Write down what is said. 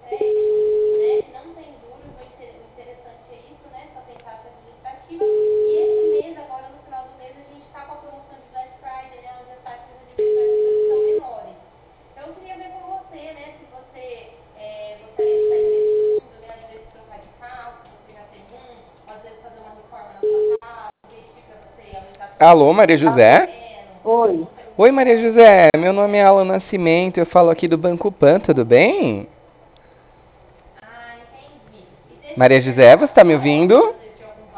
Alô, Maria José? Oi, Oi, Maria José. Meu nome é Alan Nascimento. Eu falo aqui do Banco Pan, tudo bem? Maria José, você está me ouvindo?